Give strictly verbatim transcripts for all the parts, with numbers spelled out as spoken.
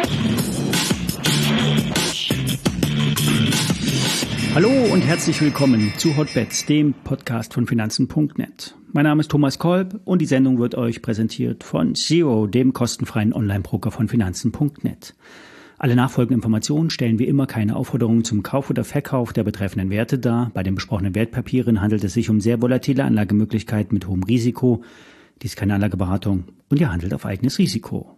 Hallo und herzlich willkommen zu Hotbets, dem Podcast von Finanzen Punkt net. Mein Name ist Thomas Kolb und die Sendung wird euch präsentiert von Zero, dem kostenfreien Online-Broker von Finanzen Punkt net. Alle nachfolgenden Informationen stellen wie immer keine Aufforderung zum Kauf oder Verkauf der betreffenden Werte dar. Bei den besprochenen Wertpapieren handelt es sich um sehr volatile Anlagemöglichkeiten mit hohem Risiko. Dies ist keine Anlageberatung und ihr handelt auf eigenes Risiko.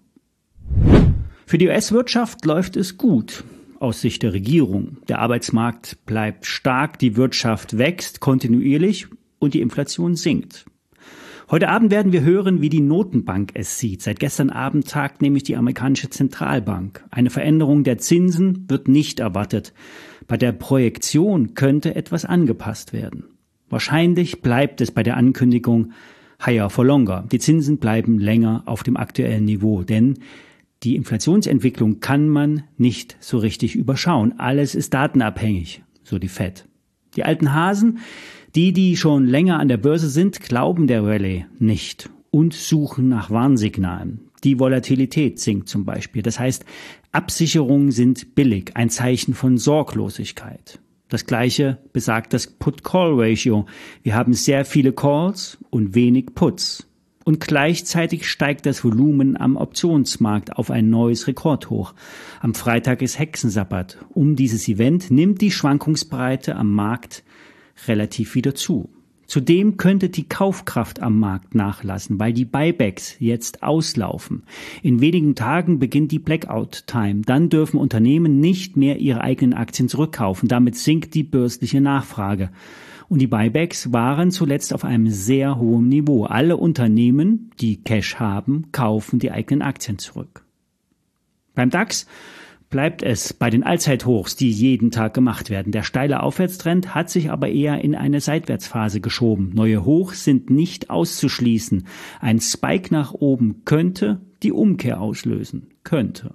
Für die U S-Wirtschaft läuft es gut. Aus Sicht der Regierung. Der Arbeitsmarkt bleibt stark, die Wirtschaft wächst kontinuierlich und die Inflation sinkt. Heute Abend werden wir hören, wie die Notenbank es sieht. Seit gestern Abend tagt nämlich die amerikanische Zentralbank. Eine Veränderung der Zinsen wird nicht erwartet. Bei der Projektion könnte etwas angepasst werden. Wahrscheinlich bleibt es bei der Ankündigung higher for longer. Die Zinsen bleiben länger auf dem aktuellen Niveau, denn die Inflationsentwicklung kann man nicht so richtig überschauen. Alles ist datenabhängig, so die Fed. Die alten Hasen, die, die schon länger an der Börse sind, glauben der Rallye nicht und suchen nach Warnsignalen. Die Volatilität sinkt zum Beispiel. Das heißt, Absicherungen sind billig, ein Zeichen von Sorglosigkeit. Das Gleiche besagt das Put-Call-Ratio. Wir haben sehr viele Calls und wenig Puts. Und gleichzeitig steigt das Volumen am Optionsmarkt auf ein neues Rekordhoch. Am Freitag ist Hexensabbat. Um dieses Event nimmt die Schwankungsbreite am Markt relativ wieder zu. Zudem könnte die Kaufkraft am Markt nachlassen, weil die Buybacks jetzt auslaufen. In wenigen Tagen beginnt die Blackout-Time. Dann dürfen Unternehmen nicht mehr ihre eigenen Aktien zurückkaufen. Damit sinkt die börsliche Nachfrage. Und die Buybacks waren zuletzt auf einem sehr hohen Niveau. Alle Unternehmen, die Cash haben, kaufen die eigenen Aktien zurück. Beim DAX bleibt es bei den Allzeithochs, die jeden Tag gemacht werden. Der steile Aufwärtstrend hat sich aber eher in eine Seitwärtsphase geschoben. Neue Hochs sind nicht auszuschließen. Ein Spike nach oben könnte die Umkehr auslösen. Könnte.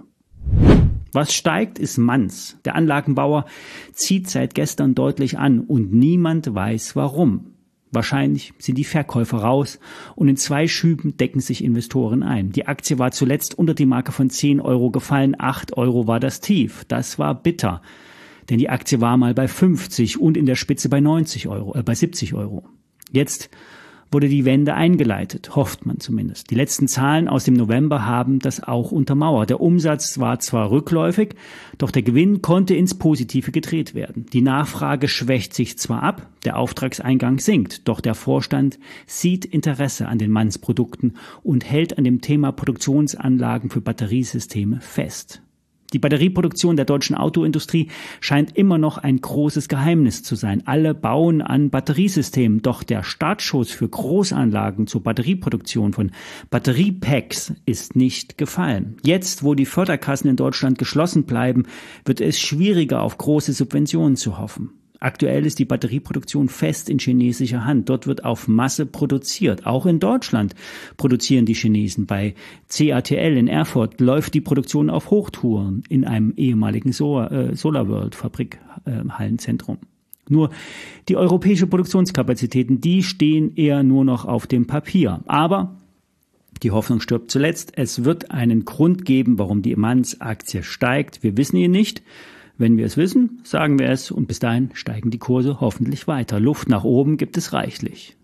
Was steigt, ist Manz. Der Anlagenbauer zieht seit gestern deutlich an und niemand weiß warum. Wahrscheinlich sind die Verkäufer raus und in zwei Schüben decken sich Investoren ein. Die Aktie war zuletzt unter die Marke von zehn Euro gefallen, acht Euro war das Tief. Das war bitter, denn die Aktie war mal bei fünfzig und in der Spitze bei neunzig Euro, äh, bei siebzig Euro. Jetzt wurde die Wende eingeleitet, hofft man zumindest. Die letzten Zahlen aus dem November haben das auch untermauert. Der Umsatz war zwar rückläufig, doch der Gewinn konnte ins Positive gedreht werden. Die Nachfrage schwächt sich zwar ab, der Auftragseingang sinkt, doch der Vorstand sieht Interesse an den Manz-Produkten und hält an dem Thema Produktionsanlagen für Batteriesysteme fest. Die Batterieproduktion der deutschen Autoindustrie scheint immer noch ein großes Geheimnis zu sein. Alle bauen an Batteriesystemen, doch der Startschuss für Großanlagen zur Batterieproduktion von Batteriepacks ist nicht gefallen. Jetzt, wo die Förderkassen in Deutschland geschlossen bleiben, wird es schwieriger, auf große Subventionen zu hoffen. Aktuell ist die Batterieproduktion fest in chinesischer Hand. Dort wird auf Masse produziert. Auch in Deutschland produzieren die Chinesen. Bei C A T L in Erfurt läuft die Produktion auf Hochtouren in einem ehemaligen Solar, äh, SolarWorld Fabrikhallenzentrum. Äh, Nur die europäische Produktionskapazitäten, die stehen eher nur noch auf dem Papier. Aber die Hoffnung stirbt zuletzt. Es wird einen Grund geben, warum die Manz-Aktie steigt. Wir wissen ihn nicht. Wenn wir es wissen, sagen wir es und bis dahin steigen die Kurse hoffentlich weiter. Luft nach oben gibt es reichlich.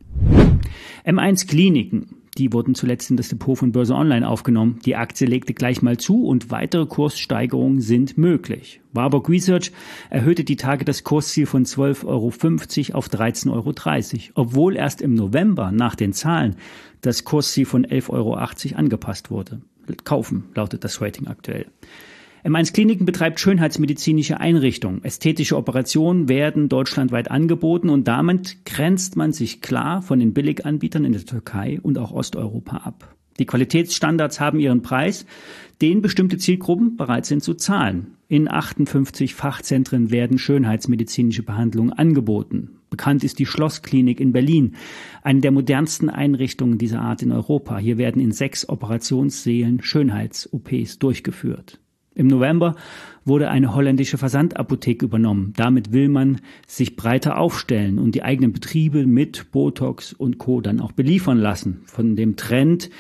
M eins Kliniken, die wurden zuletzt in das Depot von Börse Online aufgenommen. Die Aktie legte gleich mal zu und weitere Kurssteigerungen sind möglich. Warburg Research erhöhte die Tage das Kursziel von zwölf Euro fünfzig auf dreizehn Euro dreißig, obwohl erst im November nach den Zahlen das Kursziel von elf Euro achtzig angepasst wurde. Kaufen lautet das Rating aktuell. M eins Kliniken betreibt schönheitsmedizinische Einrichtungen. Ästhetische Operationen werden deutschlandweit angeboten und damit grenzt man sich klar von den Billiganbietern in der Türkei und auch Osteuropa ab. Die Qualitätsstandards haben ihren Preis, den bestimmte Zielgruppen bereit sind zu zahlen. In achtundfünfzig Fachzentren werden schönheitsmedizinische Behandlungen angeboten. Bekannt ist die Schlossklinik in Berlin, eine der modernsten Einrichtungen dieser Art in Europa. Hier werden in sechs Operationssälen Schönheits-O Ps durchgeführt. Im November wurde eine holländische Versandapotheke übernommen. Damit will man sich breiter aufstellen und die eigenen Betriebe mit Botox und Co. dann auch beliefern lassen. Von dem Trend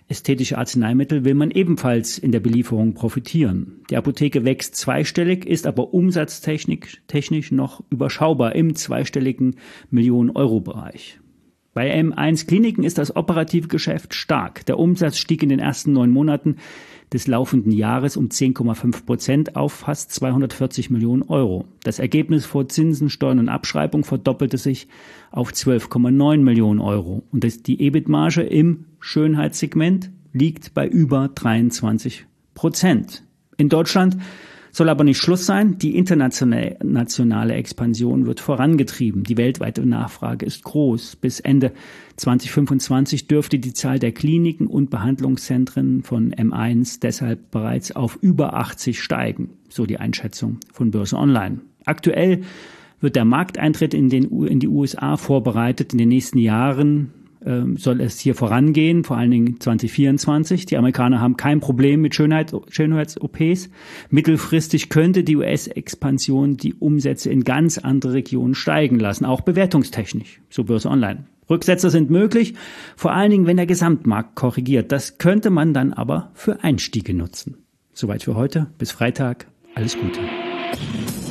ästhetische Arzneimittel will man ebenfalls in der Belieferung profitieren. Die Apotheke wächst zweistellig, ist aber umsatztechnisch technisch noch überschaubar im zweistelligen Millionen-Euro-Bereich. Bei M eins Kliniken ist das operative Geschäft stark. Der Umsatz stieg in den ersten neun Monaten des laufenden Jahres um zehn Komma fünf Prozent auf fast zweihundertvierzig Millionen Euro. Das Ergebnis vor Zinsen, Steuern und Abschreibung verdoppelte sich auf zwölf Komma neun Millionen Euro. Und das, die E B I T-Marge im Schönheitssegment liegt bei über dreiundzwanzig Prozent. In Deutschland soll aber nicht Schluss sein. Die internationale Expansion wird vorangetrieben. Die weltweite Nachfrage ist groß. Bis Ende zwanzig fünfundzwanzig dürfte die Zahl der Kliniken und Behandlungszentren von M eins deshalb bereits auf über achtzig steigen, so die Einschätzung von Börse Online. Aktuell wird der Markteintritt in, den, in die U S A vorbereitet. In den nächsten Jahren soll es hier vorangehen, vor allen Dingen zwanzig vierundzwanzig. Die Amerikaner haben kein Problem mit Schönheit, Schönheits-O Ps. Mittelfristig könnte die U S-Expansion die Umsätze in ganz andere Regionen steigen lassen, auch bewertungstechnisch, so Börse Online. Rücksetzer sind möglich, vor allen Dingen, wenn der Gesamtmarkt korrigiert. Das könnte man dann aber für Einstiege nutzen. Soweit für heute. Bis Freitag. Alles Gute.